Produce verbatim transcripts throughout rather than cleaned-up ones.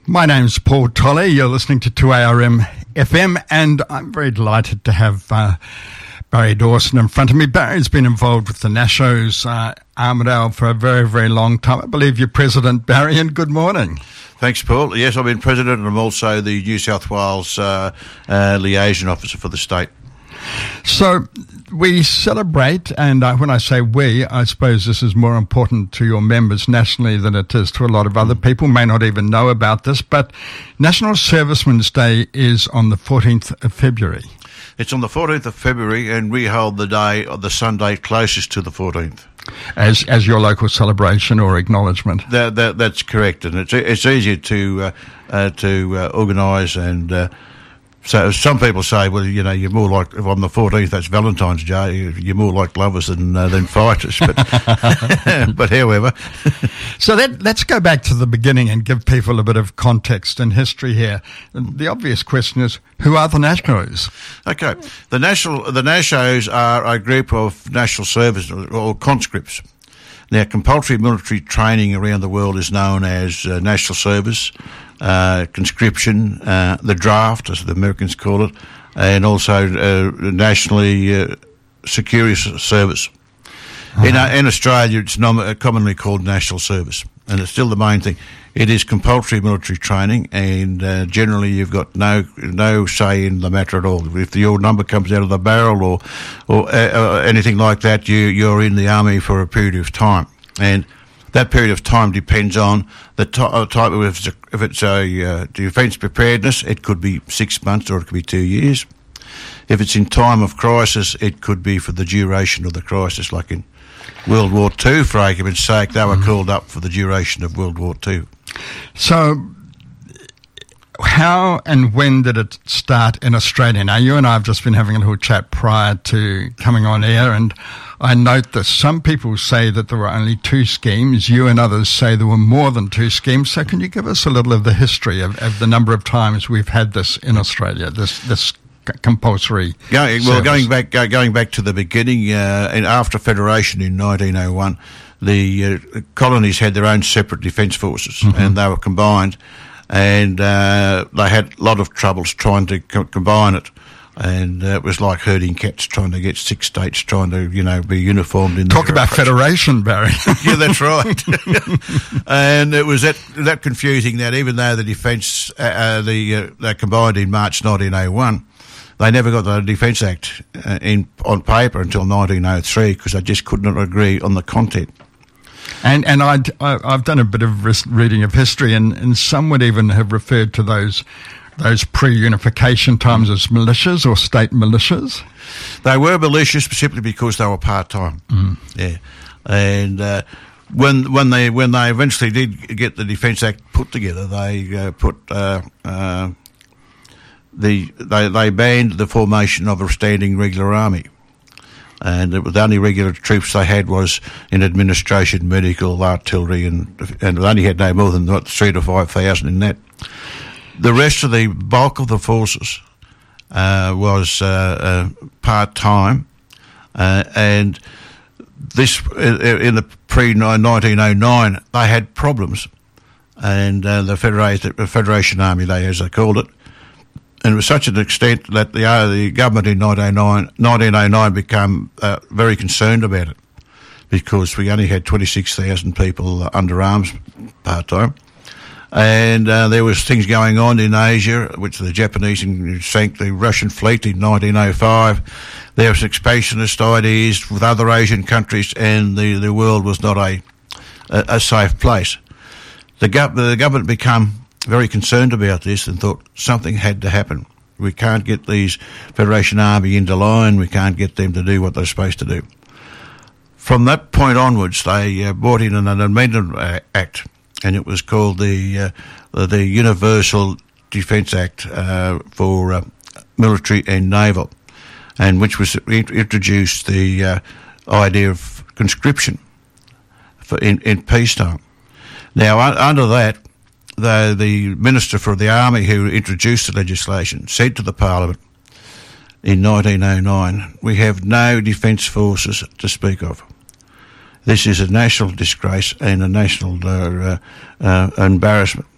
My name's Paul Tolley. You're listening to two A R M F M, and I'm very delighted to have uh, Barry Dawson in front of me. Barry's been involved with the Nashos uh, Armidale for a very, very long time. I believe you're president, Barry, and good morning. Thanks, Paul. Yes, I've been president, and I'm also the New South Wales uh, uh, liaison officer for the state. So we celebrate, and uh, when I say we, I suppose this is more important to your members nationally than it is to a lot of other people, may not even know about this, but National Servicemen's Day is on the fourteenth of February. It's on the fourteenth of February, and we hold the day, the Sunday closest to the fourteenth. As as your local celebration or acknowledgement? That, that, that's correct, and it's it's easier to, uh, uh, to uh, organise and... Uh, So some people say, well, you know, you're more like, if on the fourteenth, that's Valentine's Day, you're more like lovers than uh, than fighters. But, but however. So that, let's go back to the beginning and give people a bit of context and history here. The obvious question is, who are the Nashos? Okay. The national the Nashos are a group of national service or conscripts. Now, compulsory military training around the world is known as uh, national service, uh, conscription, uh, the draft, as the Americans call it, and also uh, nationally uh, security service. Uh-huh. In, uh, in Australia, it's nom- commonly called national service, and it's still the main thing. It is compulsory military training, and uh, generally you've got no no say in the matter at all. If your number comes out of the barrel or or uh, anything like that, you you're in the army for a period of time, and that period of time depends on the t- uh, type of if it's a, if it's a uh, defence preparedness, it could be six months or it could be two years. If it's in time of crisis, it could be for the duration of the crisis, like in World War Two, for argument's sake, they were mm-hmm. called up for the duration of World War Two. So, how and when did it start in Australia? Now, you and I have just been having a little chat prior to coming on air, and I note that some people say that there were only two schemes. You and others say there were more than two schemes. So can you give us a little of the history of, of the number of times we've had this in Australia, this this compulsory going, well, service? going back uh, going back to the beginning, uh, and after Federation in nineteen oh one, the uh, colonies had their own separate defence forces, mm-hmm. and they were combined, and uh, they had a lot of troubles trying to co- combine it, and uh, it was like herding cats trying to get six states trying to, you know, be uniformed in. Talk about approach. Federation, Barry. Yeah, that's right. And it was that that confusing that even though the defence uh, uh, the uh, they combined in March nineteen oh one. They never got the Defence Act uh, in on paper until nineteen oh three because they just could not agree on the content. And and I'd, I, I've done a bit of reading of history, and, and some would even have referred to those those pre-unification times as militias or state militias. They were militias simply because they were part-time. Mm. Yeah, and uh, when when they when they eventually did get the Defence Act put together, they uh, put. Uh, uh, The, they, they banned the formation of a standing regular army, and it was the only regular troops they had was in administration, medical, artillery, and and they only had no more than what, three to five thousand in that. The rest of the bulk of the forces uh, was uh, uh, part time, uh, and this in the pre nineteen oh nine they had problems, and uh, the Federation, the Federation Army, they as they called it. And it was such an extent that the uh, the government in nineteen oh nine became uh, very concerned about it because we only had twenty-six thousand people under arms part-time. And uh, there was things going on in Asia, which the Japanese sank the Russian fleet in nineteen oh five. There was expansionist ideas with other Asian countries, and the, the world was not a, a, a safe place. The, gov- the government became very concerned about this and thought something had to happen. We can't get these Federation Army into line. We can't get them to do what they're supposed to do. From that point onwards, they uh, brought in an, an amendment act, and it was called the uh, the Universal Defence Act uh, for uh, military and naval, and which was introduced the uh, idea of conscription for in, in peacetime. Now, un- under that, The, the Minister for the Army who introduced the legislation said to the Parliament in nineteen oh nine, we have no defence forces to speak of. This is a national disgrace and a national uh, uh, embarrassment.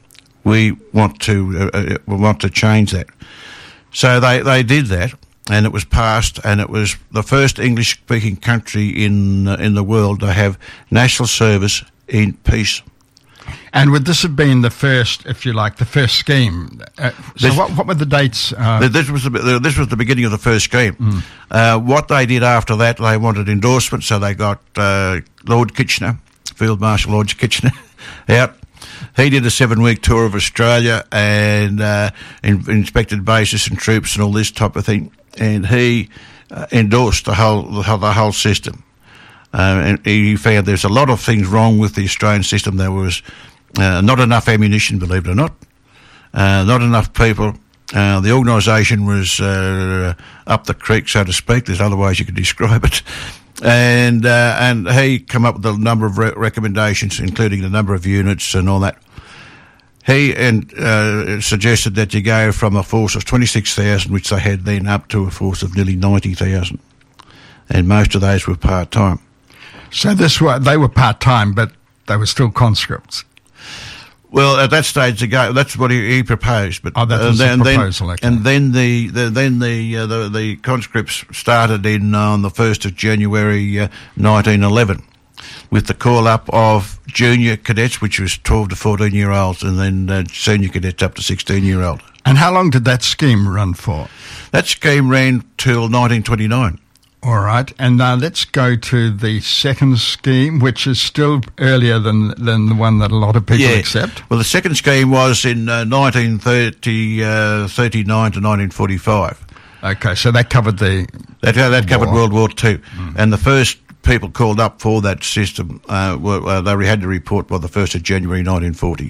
we want to uh, we want to change that. So they, they did that, and it was passed, and it was the first English-speaking country in uh, in the world to have national service in peace. And would this have been the first, if you like, the first scheme? Uh, so what, what were the dates? Uh, this was the this was the beginning of the first scheme. Mm. Uh, what they did after that, they wanted endorsement, so they got uh, Lord Kitchener, Field Marshal Lord Kitchener, out. He did a seven-week tour of Australia and uh, in, inspected bases and troops and all this type of thing, and he uh, endorsed the whole the whole, the whole system. Uh, and he found there's a lot of things wrong with the Australian system. There was uh, not enough ammunition, believe it or not, uh, not enough people. Uh, the organisation was uh, up the creek, so to speak. There's other ways you could describe it. And uh, and he came up with a number of re- recommendations, including the number of units and all that. He and uh, suggested that you go from a force of twenty-six thousand, which they had then, up to a force of nearly ninety thousand. And most of those were part-time. So this were, they were part-time, but they were still conscripts. Well, at that stage, the go, that's what he, he proposed. But oh, that was uh, the proposal. Then, okay. And then the, the then the, uh, the the conscripts started in uh, on the first of January uh, nineteen eleven, with the call up of junior cadets, which was twelve to fourteen year olds, and then uh, senior cadets up to sixteen year old. And how long did that scheme run for? That scheme ran till nineteen twenty nine. All right, and now let's go to the second scheme, which is still earlier than than the one that a lot of people yeah. accept. Well, the second scheme was in uh, nineteen thirty, uh, thirty-nine to nineteen forty-five. Okay, so that covered the That, uh, that covered war. World War Two. Mm. And the first people called up for that system, uh, were, uh, they had to report by the first of January nineteen forty.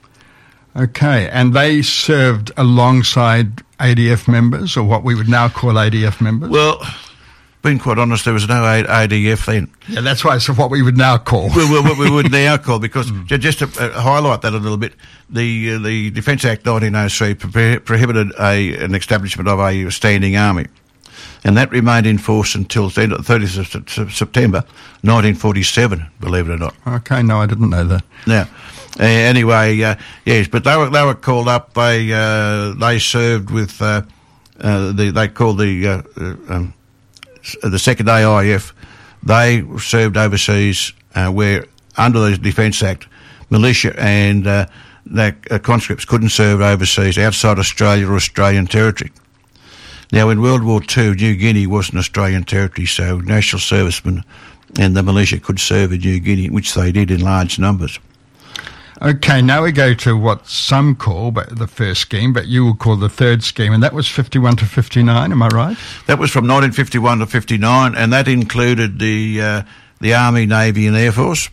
Okay, and they served alongside A D F members, or what we would now call A D F members? Well, being quite honest, there was no A D F then. Yeah, that's why it's what we would now call. Well, what we would now call, because mm. just to uh, highlight that a little bit, the uh, the Defence Act nineteen oh three pro- prohibited a, an establishment of a standing army, and that remained in force until the thirtieth of September nineteen forty-seven, believe it or not. Okay, no, I didn't know that. Now, uh, anyway, uh, yes, but they were they were called up. They uh, they served with uh, uh, the they called the uh, uh, um, the second A I F. They served overseas, uh, where under the Defence Act, militia and uh, that uh, conscripts couldn't serve overseas outside Australia or Australian territory. Now, in World War Two, New Guinea was an Australian territory, so national servicemen and the militia could serve in New Guinea, which they did in large numbers. Okay, now we go to what some call but the first scheme, but you will call the third scheme, and that was fifty-one to fifty-nine, am I right? That was from nineteen fifty-one to fifty-nine, and that included the uh, the Army, Navy and Air Force.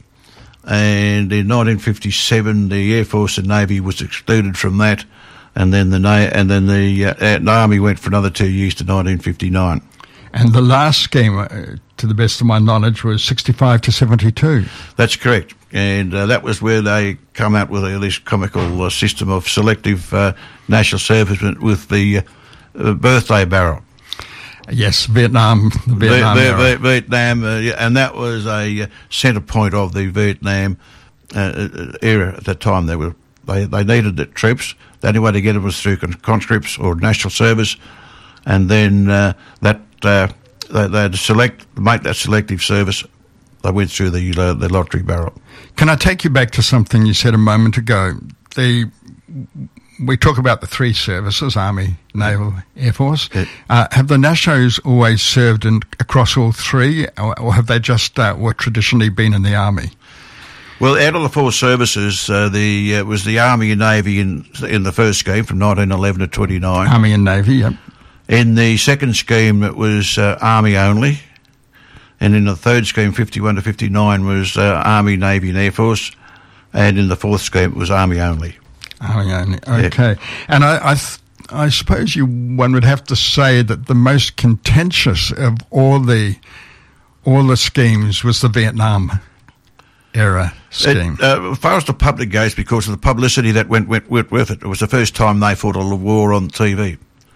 And in nineteen fifty-seven, the Air Force and Navy was excluded from that, and then the Na- and then the, uh, the Army went for another two years to nineteen fifty-nine. And the last scheme, uh, to the best of my knowledge, was sixty-five to seventy-two. That's correct. And uh, that was where they come out with uh, this comical uh, system of selective uh, national servicemen with the uh, uh, birthday barrel. Yes, Vietnam. The Vietnam, v- v- v- Vietnam uh, yeah, and that was a uh, centre point of the Vietnam uh, era at that time. They were they, they needed the troops. The only way to get them was through conscripts or national service, and then uh, that uh, they they had to select make that selective service. They went through the uh, the lottery barrel. Can I take you back to something you said a moment ago? The we talk about the three services: Army, Naval, Air Force. Yeah. Uh, have the Nashos always served in, across all three, or, or have they just uh, were traditionally been in the Army? Well, out of the four services, uh, the uh, was the Army and Navy in in the first scheme from nineteen eleven to twenty-nine. Army and Navy, yep. In the second scheme, it was uh, Army only. And in the third scheme, fifty-one to fifty-nine, was uh, Army, Navy and Air Force. And in the fourth scheme, it was Army only. Army only, okay. Yeah. And I I, th- I suppose you one would have to say that the most contentious of all the all the schemes was the Vietnam era scheme. It, uh, as far as the public goes, because of the publicity that went, went, went with it, it was the first time they fought a war on T V.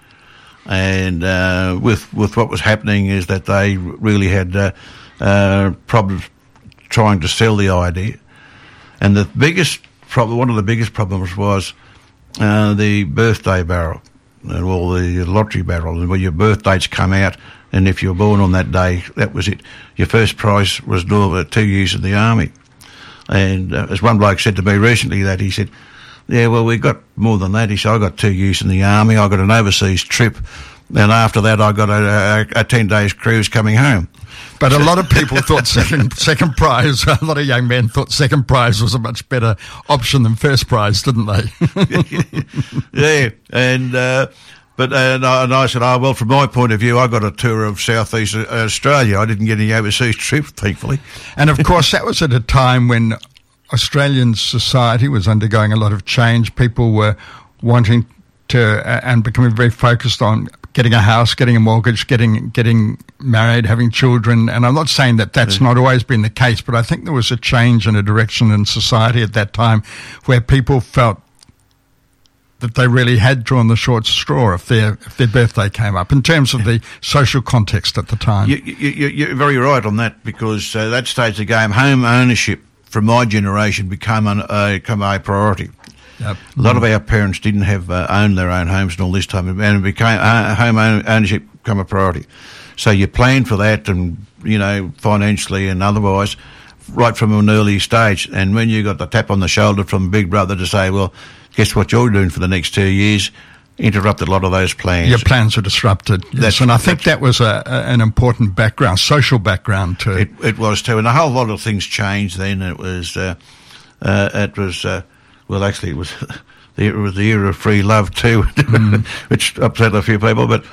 And uh, with with what was happening is that they really had uh, uh, problems trying to sell the idea. And the biggest problem, one of the biggest problems was uh, the birthday barrel, or the lottery barrel, where your birth dates come out, and if you were born on that day, that was it. Your first prize was two years in the army. And uh, as one bloke said to me recently, that he said, yeah, well, we got more than that. He said, I got two years in the army, I got an overseas trip, and after that I got a, a, a ten days cruise coming home. But a lot of people thought second second prize, a lot of young men thought second prize was a much better option than first prize, didn't they? Yeah, and uh, but and I, and I said, oh, well, from my point of view, I got a tour of Southeast Australia. I didn't get any overseas trip, thankfully. And of course, that was at a time when Australian society was undergoing a lot of change. People were wanting to uh, and becoming very focused on getting a house, getting a mortgage, getting getting married, having children. And I'm not saying that that's yeah. not always been the case, but I think there was a change in a direction in society at that time where people felt that they really had drawn the short straw if their if their birthday came up, in terms of the social context at the time. You, you, you're very right on that, because uh, that stage of the game, home ownership from my generation became, an, uh, became a priority. Yep. A lot of our parents didn't have uh, owned their own homes and all this time, and it became uh, home ownership became a priority. So you plan for that, and you know, financially and otherwise, right from an early stage. And when you got the tap on the shoulder from Big Brother to say, "Well, guess what you're doing for the next two years," interrupted a lot of those plans. Your plans were disrupted. Yes, that's, and I think that was a, a, an important background, social background too. It, it was too, and a whole lot of things changed then. It was, uh, uh, it was. Uh, Well, actually, it was the, it was the era of free love too, mm. which upset a few people. But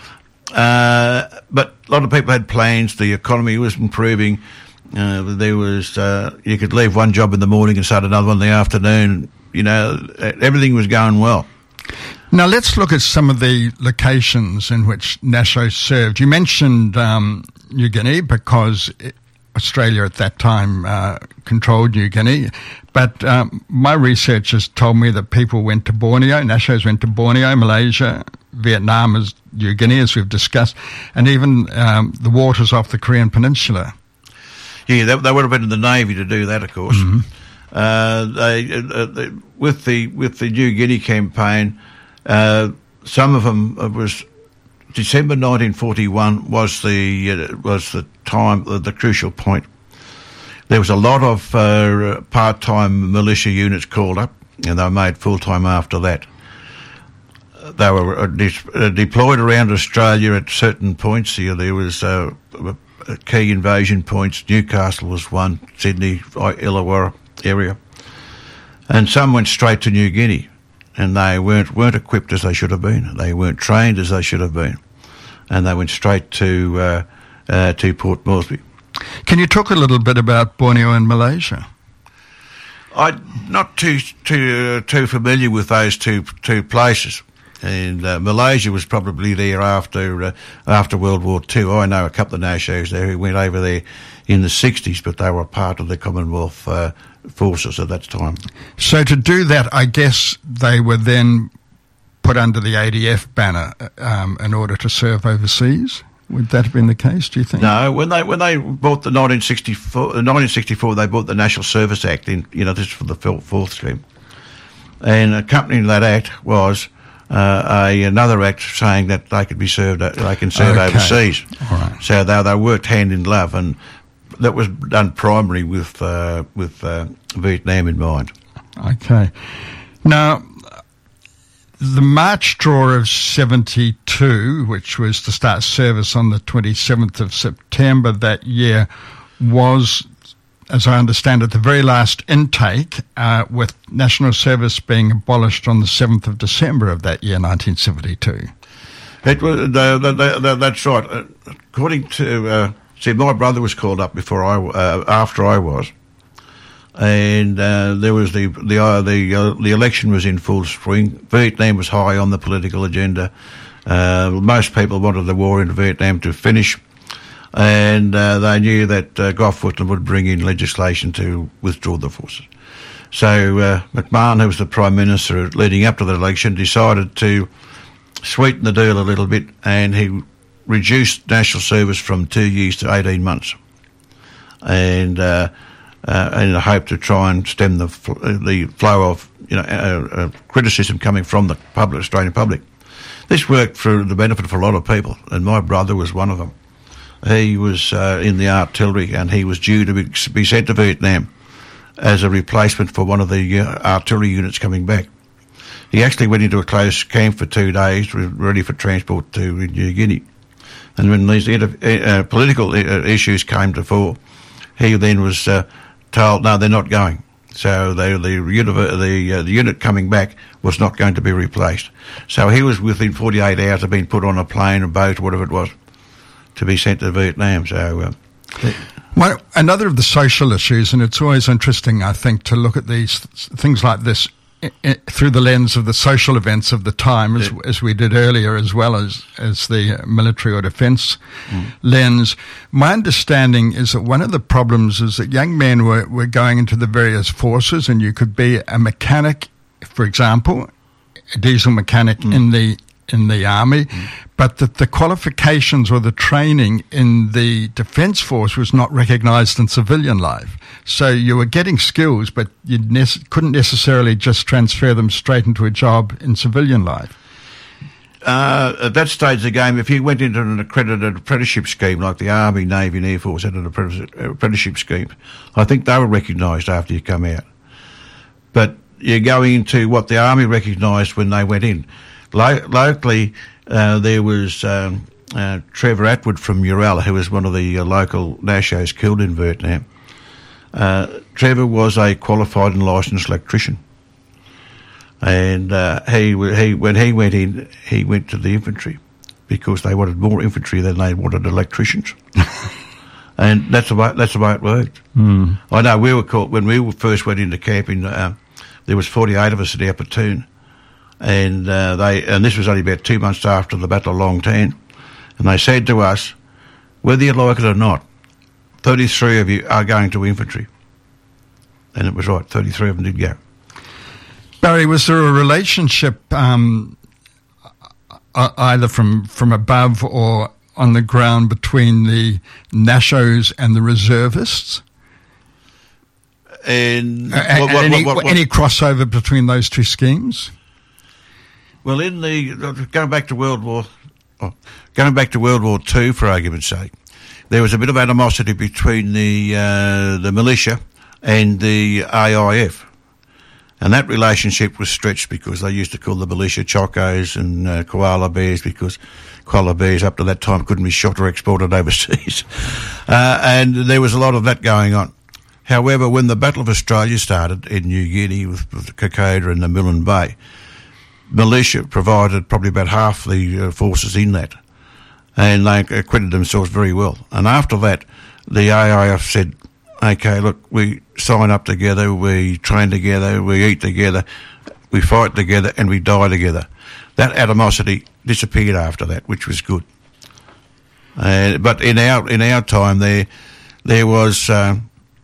uh, but a lot of people had plans. The economy was improving. Uh, there was uh, you could leave one job in the morning and start another one in the afternoon. You know, everything was going well. Now let's look at some of the locations in which Nasho served. You mentioned um, New Guinea because It, Australia at that time uh, controlled New Guinea, but um, my research has told me that people went to Borneo, Nashos went to Borneo, Malaysia, Vietnam, as New Guinea, as we've discussed, and even um, the waters off the Korean Peninsula. Yeah, they, they would have been in the Navy to do that, of course. Mm-hmm. Uh, they, uh, they, with the with the New Guinea campaign, uh, some of them it was. December nineteen forty-one was the uh, was the time, uh, the crucial point. There was a lot of uh, part-time militia units called up, and they were made full-time after that. They were uh, de- uh, deployed around Australia at certain points. Here there was uh, key invasion points. Newcastle was one, Sydney, Illawarra area, and some went straight to New Guinea. And they weren't weren't equipped as they should have been. They weren't trained as they should have been, and they went straight to uh, uh, to Port Moresby. Can you talk a little bit about Borneo and Malaysia? I'm not too too uh, too familiar with those two two places, and uh, Malaysia was probably there after uh, after World War Two. I know a couple of Nashos there who went over there in the sixties, but they were part of the Commonwealth Uh, forces at that time. So to do that, I guess they were then put under the A D F banner um, in order to serve overseas. Would that have been the case, do you think? No, when they when they bought the nineteen sixty-four, nineteen sixty-four, they bought the National Service Act in, you know, this is for the fourth scheme. And accompanying that act was uh, a another act saying that they could be served, they can serve okay. overseas. All right. So they they worked hand in glove, and that was done primarily with uh, with uh, Vietnam in mind. Okay. Now, the March draw of seventy-two, which was to start service on the twenty-seventh of September that year, was, as I understand it, the very last intake, uh, with national service being abolished on the seventh of December of that year, nineteen seventy-two. It was, uh, the, the, that's right. Uh, according to... Uh, See, my brother was called up before I, uh, after I was, and uh, there was the the uh, the uh, the election was in full swing. Vietnam was high on the political agenda. Uh, most people wanted the war in Vietnam to finish, and uh, they knew that uh, Gough Whitlam would bring in legislation to withdraw the forces. So uh, McMahon, who was the Prime Minister leading up to the election, decided to sweeten the deal a little bit, and he reduced national service from two years to eighteen months. And uh, uh, in the hope to try and stem the fl- the flow of you know uh, uh, criticism coming from the public Australian public. This worked for the benefit of a lot of people, and my brother was one of them. He was uh, in the artillery, and he was due to be, be sent to Vietnam as a replacement for one of the uh, artillery units coming back. He actually went into a close camp for two days, ready for transport to New Guinea. And when these uh, political issues came to fore, he then was uh, told, no, they're not going. So they, the, the, uh, the unit coming back was not going to be replaced. So he was within forty-eight hours of being put on a plane, a boat, whatever it was, to be sent to Vietnam. So, uh, well, another of the social issues, and it's always interesting, I think, to look at these things like this through the lens of the social events of the time, as, yeah. as we did earlier, as well as, as the military or defence mm. lens. My understanding is that one of the problems is that young men were, were going into the various forces, and you could be a mechanic, for example, a diesel mechanic mm. in the in the army, mm. but that the qualifications or the training in the defence force was not recognised in civilian life. So you were getting skills, but you ne- couldn't necessarily just transfer them straight into a job in civilian life. Uh, at that stage of the game, if you went into an accredited apprenticeship scheme like the Army, Navy and Air Force had an apprenticeship scheme, I think they were recognised after you come out. But you're going into what the Army recognised when they went in. Lo- locally, uh, there was um, uh, Trevor Atwood from Uralla, who was one of the uh, local Nashos killed in Vietnam. Uh, Trevor was a qualified and licensed electrician, and uh, he he when he went in, he went to the infantry because they wanted more infantry than they wanted electricians, and that's the way that's the way it worked. Mm. I know we were caught when we first went into camp. In uh, there was forty-eight of us at our platoon. And uh, they, and this was only about two months after the Battle of Long Tan, and they said to us, whether you like it or not, thirty-three of you are going to infantry. And it was right, thirty-three of them did go. Barry, was there a relationship um, either from, from above or on the ground between the Nashos and the reservists? And, uh, what, what, any, what, what, what? any crossover between those two schemes? Well, in the going back to World War, oh, going back to World War Two, for argument's sake, there was a bit of animosity between the uh, the militia and the A I F, and that relationship was stretched because they used to call the militia chocos and uh, koala bears because koala bears up to that time couldn't be shot or exported overseas, uh, and there was a lot of that going on. However, when the Battle of Australia started in New Guinea with, with the Kokoda and the Milne Bay, militia provided probably about half the uh, forces in that, and they acquitted themselves very well. And after that, the A I F said, okay, look, we sign up together, we train together, we eat together, we fight together, and we die together. That animosity disappeared after that, which was good. Uh, but in our in our time, there there was, uh,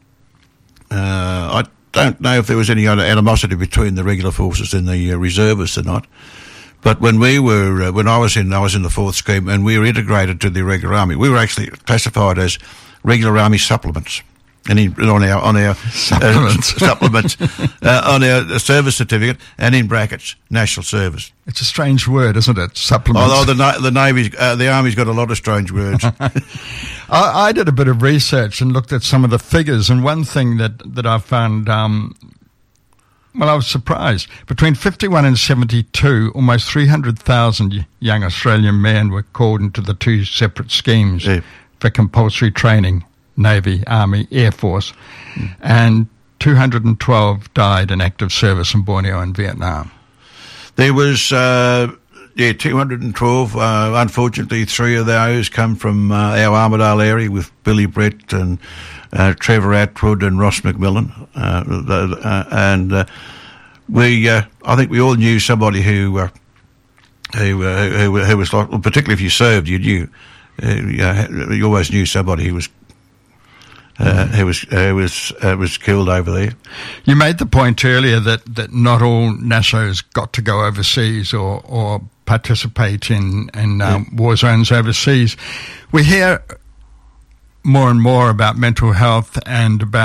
uh, I don't know if there was any other animosity between the regular forces and the uh, reservists or not. But when we were, uh, when I was in, I was in the fourth scheme, and we were integrated to the regular army. We were actually classified as regular army supplements, and in, on our on our supplements, uh, supplements uh, on our service certificate, and in brackets, national service. It's a strange word, isn't it? Supplements. Although the the Navy's, uh, the Army's got a lot of strange words. I, I did a bit of research and looked at some of the figures, and one thing that that I found. Um, Well, I was surprised. Between fifty-one and seventy-two, almost three hundred thousand young Australian men were called into the two separate schemes yeah. for compulsory training, Navy, Army, Air Force, mm. and two hundred twelve died in active service in Borneo and Vietnam. There was, uh, yeah, two hundred twelve. Uh, unfortunately, three of those come from uh, our Armidale area with Billy Brett and Uh, Trevor Atwood and Ross McMillan, uh, the, uh, and uh, we, uh, I think we all knew somebody who, uh, who, uh, who, who was like, well, particularly if you served, you knew, uh, you always knew somebody who was, uh, mm. who was, who was, uh, was killed over there. You made the point earlier that, that not all Nashos got to go overseas or, or participate in, in um, yeah. war zones overseas. We hear more and more about mental health and about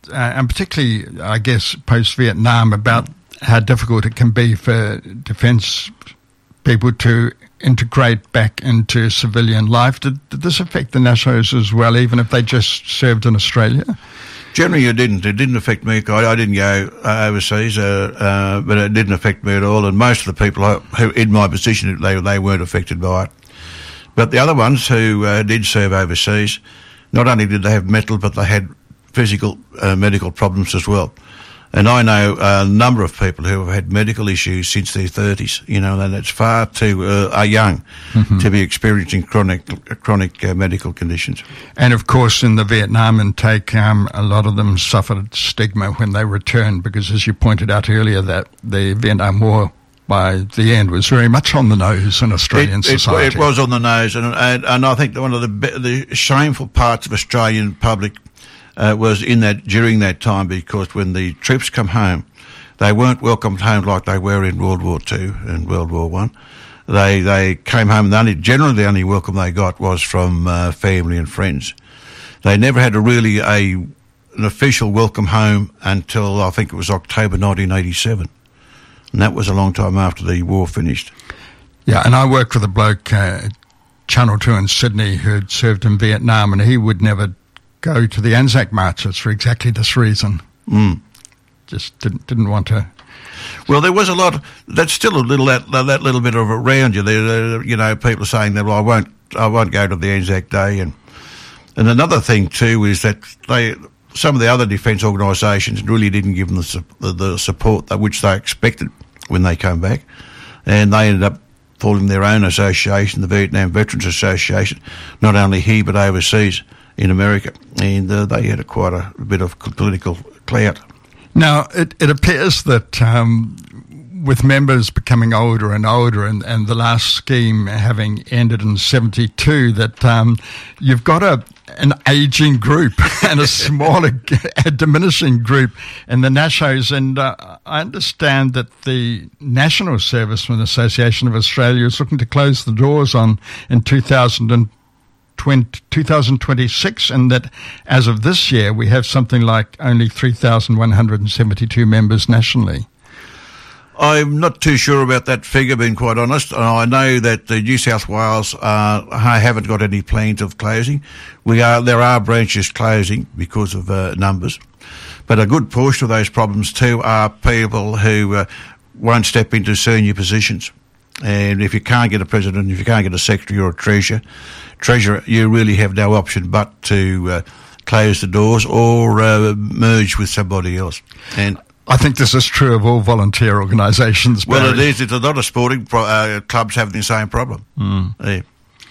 uh, and particularly, I guess, post-Vietnam, about how difficult it can be for defence people to integrate back into civilian life. Did, did this affect the Nashos as well, even if they just served in Australia? Generally, it didn't. It didn't affect me. I, I didn't go uh, overseas, uh, uh, but it didn't affect me at all. And most of the people who in my position, they they weren't affected by it. But the other ones who uh, did serve overseas, not only did they have mental, but they had physical uh, medical problems as well. And I know a number of people who have had medical issues since their thirties, you know, and it's far too uh, young mm-hmm. to be experiencing chronic chronic uh, medical conditions. And, of course, in the Vietnam intake, um, a lot of them suffered stigma when they returned because, as you pointed out earlier, that the Vietnam War, by the end, was very much on the nose in Australian it, society. It, it was on the nose, and, and, and I think one of the, the shameful parts of Australian public Uh, was in that during that time, because when the troops come home, they weren't welcomed home like they were in World War Two and World War One. They they came home, and the only, generally the only welcome they got was from uh, family and friends. They never had a really a an official welcome home until I think it was October nineteen eighty-seven, and that was a long time after the war finished. Yeah, and I worked with a bloke, uh, Channel Two in Sydney, who had served in Vietnam, and he would never go to the Anzac marches for exactly this reason. Mm. Just didn't didn't want to. Well, there was a lot. Of, that's still a little that that little bit of around you. There, you know, people saying that, well, I won't I won't go to the Anzac Day, and and another thing too is that they some of the other defence organisations really didn't give them the, the the support that which they expected when they came back, and they ended up forming their own association, the Vietnam Veterans Association, not only here but overseas in America, and uh, they had a, quite a, a bit of political clout. Now, it, it appears that um, with members becoming older and older, and, and the last scheme having ended in seventy-two, that um, you've got a an ageing group and a smaller, a diminishing group in the Nashos. And uh, I understand that the National Servicemen Association of Australia is looking to close the doors on in two thousand twenty twenty-six, and that as of this year we have something like only three thousand one hundred seventy-two members nationally. I'm not too sure about that figure, being quite honest. I know that the New South Wales uh, haven't got any plans of closing. We are there are branches closing because of uh, numbers, but a good portion of those problems too are people who uh, won't step into senior positions. And if you can't get a president, if you can't get a secretary or a treasurer, treasurer, you really have no option but to uh, close the doors or uh, merge with somebody else. And I think this is true of all volunteer organisations. Well, Barry. It is. It's a lot of sporting pro- uh, clubs having the same problem. Mm. Yeah.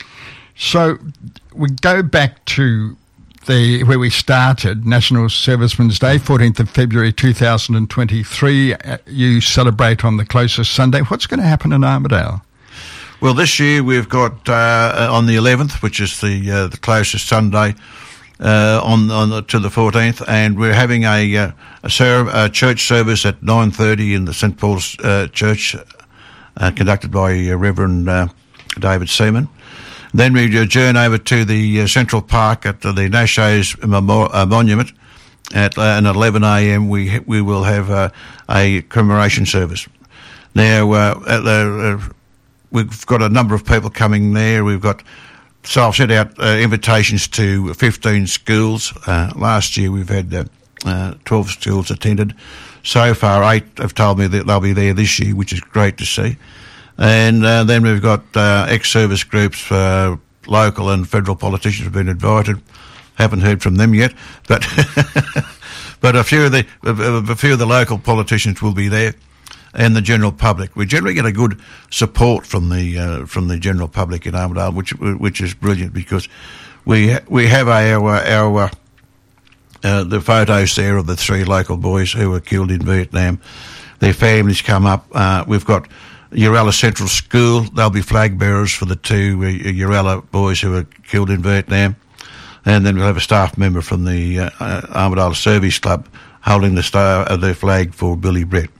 So we go back to the where we started, National Servicemen's Day, fourteenth of February two thousand twenty-three. Uh, you celebrate on the closest Sunday. What's going to happen in Armidale? Well, this year we've got uh, on the eleventh, which is the uh, the closest Sunday, uh, on on the, to the fourteenth, and we're having a uh, a, ser- a church service at nine thirty in the Saint Paul's uh, Church, uh, conducted by uh, Reverend uh, David Seaman. Then we adjourn over to the uh, Central Park at uh, the Nashos Memor- uh, Monument at uh, and at eleven a.m. we we will have uh, a commemoration service. Now, uh, at the, uh, we've got a number of people coming there. We've got, so I've sent out uh, invitations to fifteen schools. Uh, last year we've had uh, uh, twelve schools attended. So far, eight have told me that they'll be there this year, which is great to see. And uh, then we've got uh, ex-service groups, uh, local and federal politicians have been invited. Haven't heard from them yet, but but a few of the a few of the local politicians will be there, and the general public. We generally get a good support from the uh, from the general public in Armidale, which which is brilliant, because we ha- we have our our uh, the photos there of the three local boys who were killed in Vietnam. Their families come up. Uh, we've got Uralla Central School. They'll be flag bearers for the two uh, Uralla boys who were killed in Vietnam. And then we'll have a staff member from the uh, uh, Armidale Service Club holding the star, uh, the flag for Billy Brett.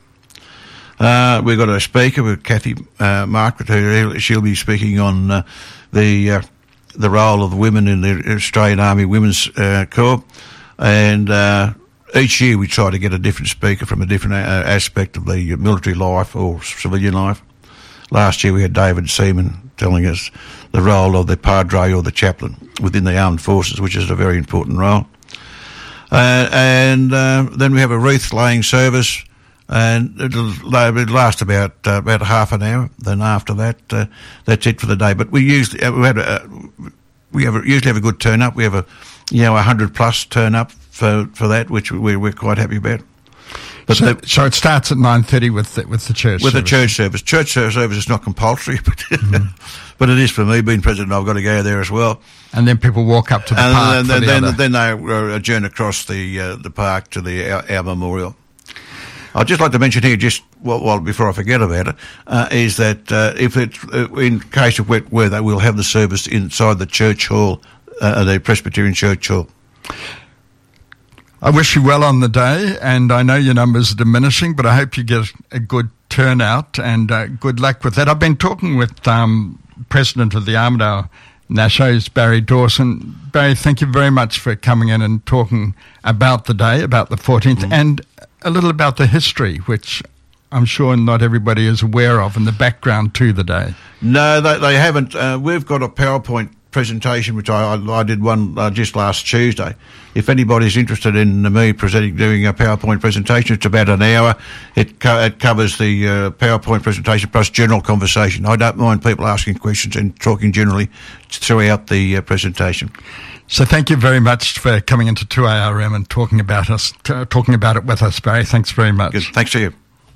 Uh, we've got a speaker with Kathy uh, Margaret, who she'll be speaking on uh, the uh, the role of the women in the Australian Army Women's uh, Corps, and uh, each year we try to get a different speaker from a different uh, aspect of the military life or civilian life. Last year we had David Seaman telling us the role of the padre or the chaplain within the armed forces, which is a very important role. Uh, and uh, then we have a wreath-laying service, and it'll, it'll last about uh, about half an hour. Then after that, uh, that's it for the day. But we usually uh, we had a, we have a, usually have a good turn up. We have a you know a hundred plus turn up for for that, which we, we're quite happy about. But so, the, so it starts at nine thirty with the, with the church with service. the church service. Church service is not compulsory, but mm. but it is for me. Being president, I've got to go there as well. And then people walk up to the and park. And then, the then, then they adjourn across the uh, the park to the our, our memorial. I'd just like to mention here, just well, well before I forget about it, uh, is that uh, if it's uh, in case of wet weather, we'll have the service inside the church hall, uh, the Presbyterian Church Hall. I wish you well on the day, and I know your numbers are diminishing, but I hope you get a good turnout, and uh, good luck with that. I've been talking with um, President of the Armidale Nashos, Barry Dawson. Barry, thank you very much for coming in and talking about the day, about the fourteenth, mm. and a little about the history, which I'm sure not everybody is aware of, and the background to the day. No, they, they haven't. Uh, we've got a PowerPoint presentation, which I, I, I did one uh, just last Tuesday. If anybody's interested in me presenting, doing a PowerPoint presentation, it's about an hour. It, co- it covers the uh, PowerPoint presentation plus general conversation. I don't mind people asking questions and talking generally throughout the uh, presentation. So thank you very much for coming into two A R M and talking about us, t- talking about it with us, Barry. Thanks very much. Good. Thanks to you.